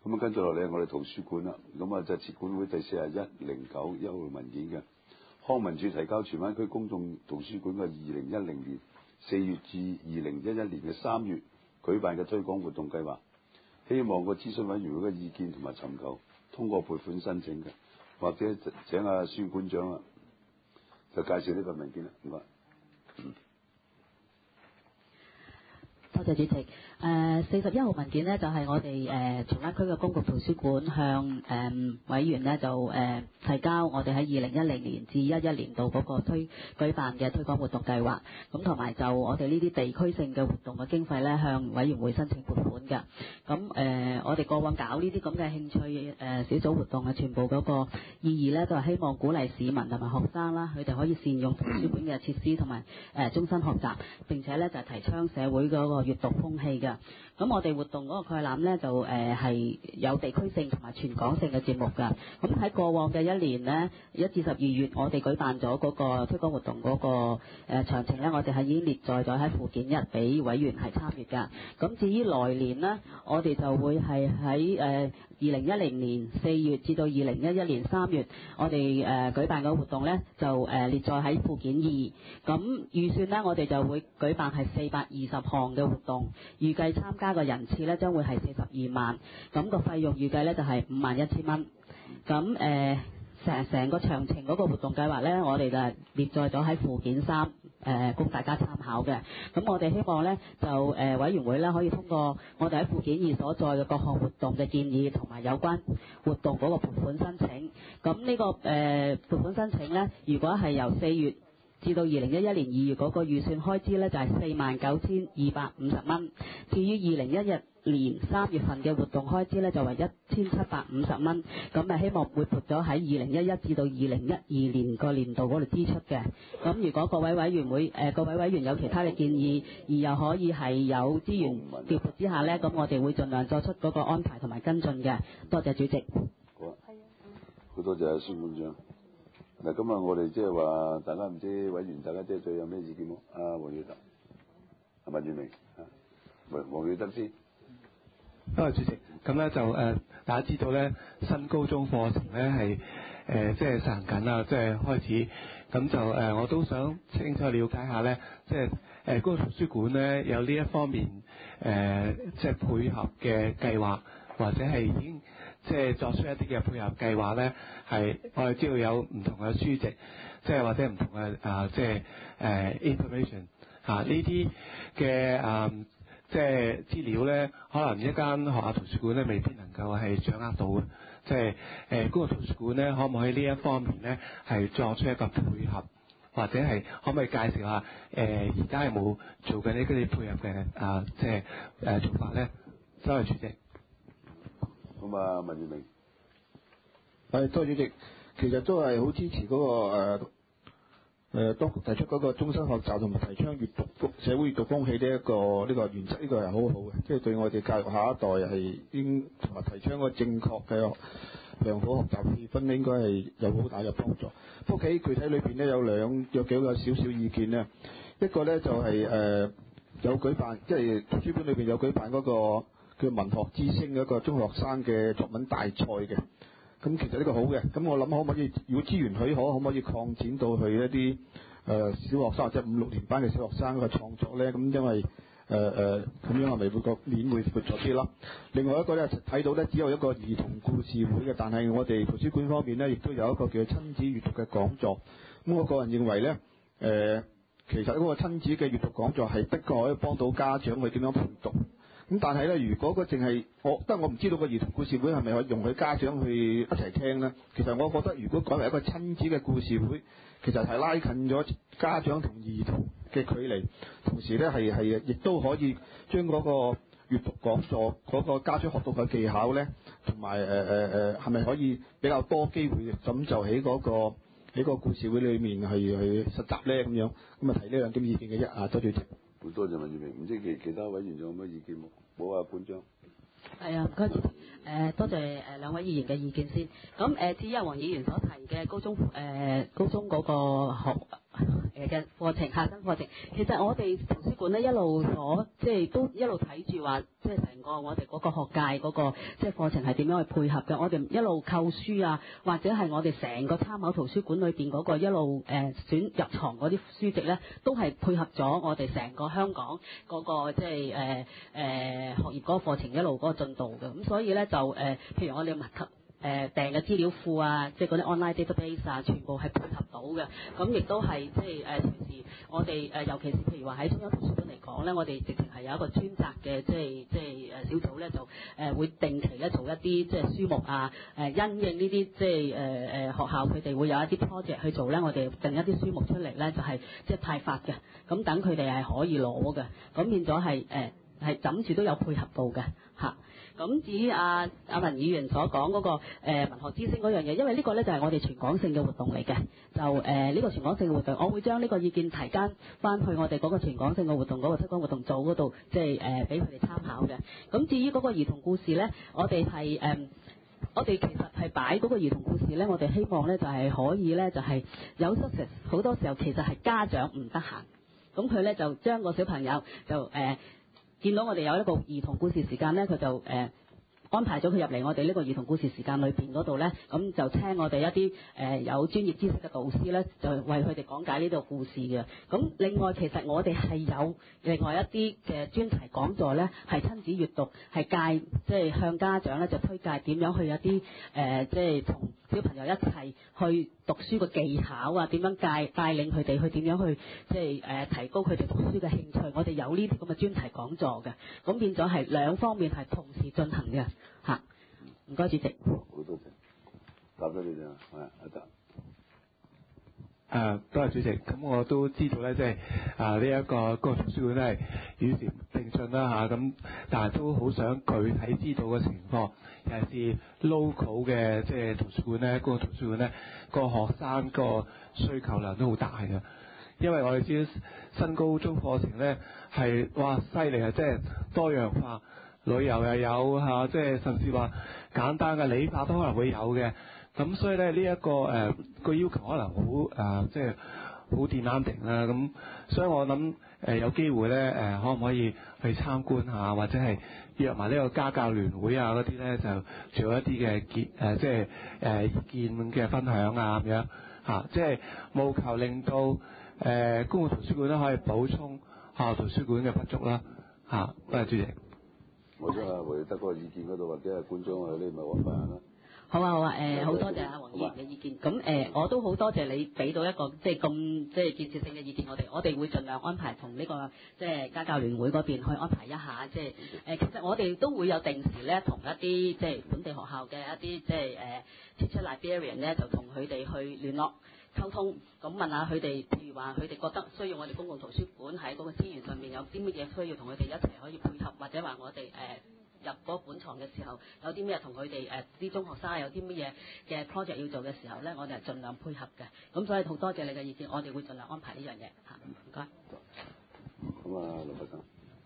咁跟住落嚟，我哋圖書館啦。咁就設管會第4109一號文件嘅康文署提交荃灣區公眾圖書館嘅2010年4月至2011年嘅3月舉辦嘅推廣活動計劃，希望個諮詢委員會嘅意見同埋尋求通過撥款申請嘅，或者請阿孫館長啊，就介紹呢份文件啦。唔該。 多謝主席。41號文件呢，就係我哋荃灣區嘅公共圖書館向委員呢就提交我哋喺2010年至11年度嗰個舉辦嘅推廣活動計劃，咁同埋就我哋呢啲地區性嘅活動嘅經費呢，向委員會申請撥款嘅。咁我哋過往搞呢啲咁嘅興趣小組活動嘅全部嗰個意義呢，都係希望鼓勵市民同埋學生啦，佢哋可以善用圖書館嘅設施同埋終身學習，並且呢就係提倡社會嗰個閱讀風氣嘅。咁我哋活動嗰個概覽呢，就係有地區性同埋全港性嘅節目㗎。咁喺過往嘅一年呢，1至12月我哋舉辦咗嗰個推廣活動嗰個詳情呢，我哋係已經列載咗喺附件1俾委員係參與㗎。咁至於來年呢，我哋就會係喺2010年4月至到2011年3月，我哋舉辦嘅活動呢，就列載喺附件2。咁預算呢，我哋就會舉辦係420項嘅活動，預計參加嘅人次呢將會係42萬，咁個費用預計呢就係51,000蚊。咁成個詳情嗰個活動計劃呢，我哋就列載咗喺附件3，供大家參考嘅。咁我哋希望呢，就委員會呢可以通過我哋喺附件2所載嘅各項活動嘅建議同埋有關活動嗰個撥款申請。咁呢個撥款申請呢，如果係由4月至到2011年2月嗰個預算開支呢，就係49,250蚊。至於2011年3月份嘅活動開支呢，就為1,750蚊。咁希望會撥咗喺2011至到2012年個年度嗰度支出嘅。咁如果各位委員有其他嘅建議，而又可以係有資源調撥之下呢，咁我哋會盡量作出嗰個安排同埋跟進嘅。多謝主席。 好啊，好多謝孫館長。嗱，今日我哋即係話，大家唔知委員大家即係對有咩意見冇？阿黃耀德，係咪宇明？黃耀德先。 主席，咁咧就大家知道咧，新高中課程咧係即係實行緊啦，即係開始。咁就我都想清楚了解下咧，即係公共圖書館咧有呢一方面即係配合嘅計劃，或者係已經即係作出一啲嘅配合計劃咧，係我哋知道有唔同嘅書籍，即係或者唔同嘅即係information 呢啲嘅即係資料咧，可能一間學校圖書館咧未必能夠係掌握到嘅。即係公共圖書館咧，可唔可以呢一方面咧係作出一個配合，或者係可唔可以介紹下而家有冇做緊呢啲配合嘅即係做法咧？多謝主席。 咁啊，文裕明。 多謝主席。其實都係好支持嗰個當局提出嗰個終身學習同埋提倡社會閱讀風氣呢個原則，呢個係好好嘅，即係對我哋教育下一代係應同埋提倡個正確嘅良好學習氣氛，應該係有好大嘅幫助。不過喺具體裏邊呢，有幾個少少意見呢。一個呢就係有舉辦，即係圖書館裏邊有舉辦嗰個叫文學之星嘅一個中學生嘅作文大賽嘅。咁其實呢個好嘅，咁我諗可唔可以，如果資源許可，可唔可以擴展到去一啲小學生或者5、6年班嘅小學生嘅創作咧？咁因為咁樣係咪會個面會闊咗啲啦？另外一個咧睇到咧只有一個兒童故事會嘅，但係我哋圖書館方面咧亦都有一個叫親子閱讀嘅講座。咁我個人認為咧，其實嗰個親子嘅閱讀講座係的確可以幫到家長去點樣陪讀。咁但係咧，如果個淨係我唔知道個兒童故事會係咪可以容許家長去一齊聽咧？其實我覺得，如果改為一個親子嘅故事會，其實係拉近咗家長同兒童嘅距離，同時咧係亦都可以將嗰個閱讀講座嗰個家長學到嘅技巧咧，同埋係咪可以比較多機會咁就喺個故事會裏面係去實習咧咁樣。咁啊提呢兩點意見嘅啫。多謝主席。 好多謝文裕明，唔知其他委員仲有咩意見冇？冇啊，館長。 係啊，唔該主席。多謝兩位議員嘅意見先。咁至於黃議員所提嘅高中嗰個嘅課程、下新課程。其實我哋圖書館咧一路即係都一路睇住話，即係成個我哋嗰個學界嗰個即係課程係點樣去配合嘅。我哋一路購書啊，或者係我哋成個參考圖書館裏邊嗰個一路選入藏嗰啲書籍咧，都係配合咗我哋成個香港嗰個即係學業嗰個課程一路嗰個進度嘅。咁所以咧就譬如我哋訂嘅資料庫啊，即係嗰啲 online database 啊，全部係配合到嘅。咁亦都係即係隨時我哋尤其是譬如話喺中央圖書館嚟講咧，我哋直情係有一個專責嘅即係小組咧，就會定期咧做一啲即係書目啊，因應呢啲即係學校佢哋會有一啲 project 去做咧，我哋定一啲書目出嚟咧，就係即係派發嘅。咁等佢哋係可以攞嘅。咁變咗係枕住都有配合到嘅嚇。咁至於阿文議員所講嗰個文學之星嗰樣嘢，因為呢個咧就係我哋全港性嘅活動嚟嘅，就呢個全港性嘅活動，我會將呢個意見提交翻去我哋嗰個全港性嘅活動嗰個推廣活動組嗰度，即係俾佢哋參考嘅。咁至於嗰個兒童故事咧，我哋其實係擺嗰個兒童故事咧，我哋希望咧就係可以咧就係有 success， 好多時候其實係家長唔得閒，咁佢咧就將個小朋友就見到我哋有一個兒童故事時間咧，佢就安排咗佢入嚟我哋呢個兒童故事時間裏邊嗰度咧，咁就聽我哋一啲有專業知識嘅導師咧，就為佢哋講解呢個故事嘅。咁另外其實我哋係有另外一啲嘅專題講座咧，係親子閱讀，係即係向家長咧就推介點樣去一啲即係同小朋友一齊去讀書嘅技巧啊，點樣帶領佢哋去點樣去即係提高佢哋讀書嘅興趣。我哋有呢啲咁嘅專題講座嘅，咁變咗係兩方面係同時進行嘅嚇。唔該，主席。 好多謝，答咗你啫，係阿達。 多謝主席。咁我都知道咧，即係呢一個圖書館咧係與時並進啦嚇。咁但係都好想具體知道嘅情況，尤其是 local 嘅即係圖書館咧，嗰個圖書館咧個學生個需求量都好大嘅。因為我哋知新高中課程咧係哇犀利啊，即係多樣化，旅遊又有嚇，即係甚至話簡單嘅理化都可能會有嘅。咁所以咧呢一個個要求可能好即係好 demanding 啦。咁所以我諗有機會咧可唔可以去參觀下，或者係約埋呢個家教聯會啊嗰啲咧，就做一啲嘅即係意見嘅分享啊咁樣嚇，即係務求令到公共圖書館咧可以補充學校圖書館嘅不足啦嚇。多謝主席。 我將阿韋德嗰個意見嗰度，或者係館長嗰啲咪揾翻啦。 好啊，好多謝阿黃議員嘅意見。咁我都好多謝你俾到一個即係咁即係建設性嘅意見我哋會盡量安排同呢個即係家教聯會嗰邊去安排一下，即係其實我哋都會有定時咧同一啲即係本地學校嘅一啲即係teacher librarian 咧，就同佢哋去聯絡溝通，咁問下佢哋，譬如話佢哋覺得需要我哋公共圖書館喺嗰個資源上面有啲乜嘢需要同佢哋一齊可以配合，或者話我哋入嗰本床嘅時候有啲咩同佢哋啲中學生有啲乜嘢嘅 project 要做嘅時候咧，我哋係盡量配合嘅。咁所以好多謝你嘅意見，我哋會盡量安排呢樣嘢嚇。唔該。 咁啊，劉學生。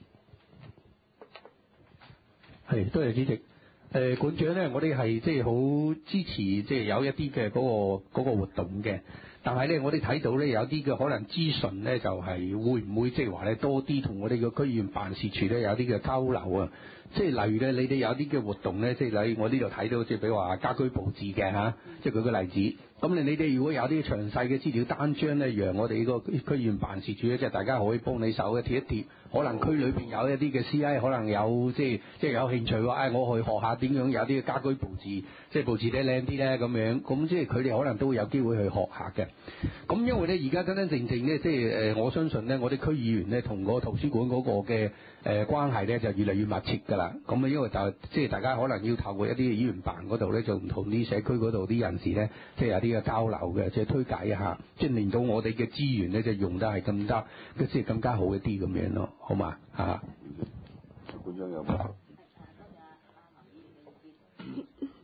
係，多謝主席。館長咧，我哋係即係好支持即係有一啲嘅嗰個活動嘅，但係咧我哋睇到咧有啲嘅可能資訊咧就係會唔會即係話咧多啲同我哋嘅區議員辦事處咧有啲嘅交流啊？即係例如咧，你哋有啲嘅活動咧，即係例如我呢度睇到，即係比如話家居佈置嘅嚇，即係舉個例子。咁你哋如果有啲詳細嘅資料單張咧，讓我哋呢個區議員辦事處咧，即係大家可以幫你手嘅貼一貼。可能區裏邊有一啲嘅 CI 可能有即係有興趣話，我去學下點樣有啲嘅家居佈置，即係佈置得靚啲咧咁樣。咁即係佢哋可能都會有機會去學下嘅。咁因為咧而家真真正正咧，即係我相信咧，我哋區議員咧同個圖書館嗰個嘅關係咧就越嚟越密切㗎啦。咁啊，因為就即係大家可能要透過一啲議員辦嗰度咧，就唔同啲社區嗰度啲人士咧，即係有啲嘅交流嘅，即係推介一下，即係令到我哋嘅資源咧就用得係更加即係更加好一啲咁樣咯，好嘛嚇？ 館長有冇？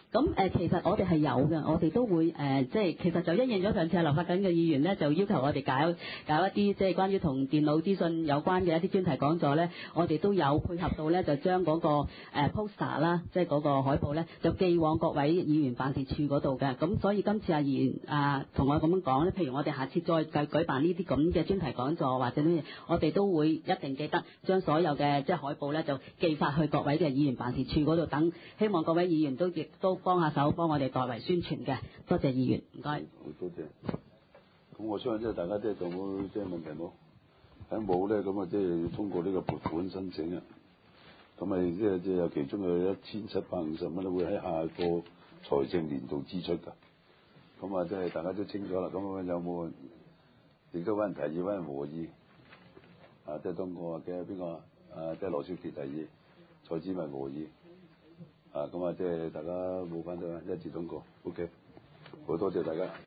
咁其實我哋係有嘅，我哋都會即係其實就因應咗上次立法緊嘅議員咧，就要求我哋搞一啲即係關於同電腦資訊有關嘅一啲專題講座咧，我哋都有配合到咧，就將嗰個poster 啦，即係嗰個海報咧，就寄往各位議員辦事處嗰度嘅。咁所以今次議員同我咁樣講咧，譬如我哋下次再舉辦呢啲咁嘅專題講座或者咩，我哋都會一定記得將所有嘅即係海報咧，就寄發去各位嘅議員辦事處嗰度，等希望各位議員亦都幫下手，幫我哋代為宣傳嘅。多謝議員，唔該。 好多謝。咁我相信即係大家即係仲冇即係問題冇？喺冇咧，咁啊即係要通過呢個撥款申請啊。咁咪即係有其中嘅1750蚊會喺下個財政年度支出㗎。咁啊即係大家都清楚啦。咁有冇人亦都揾人提議，揾人和議？即係當過嘅邊個？即係羅少傑提議，蔡子文和議。咁即係大家冇反對，一致通過。OK，好多謝大家。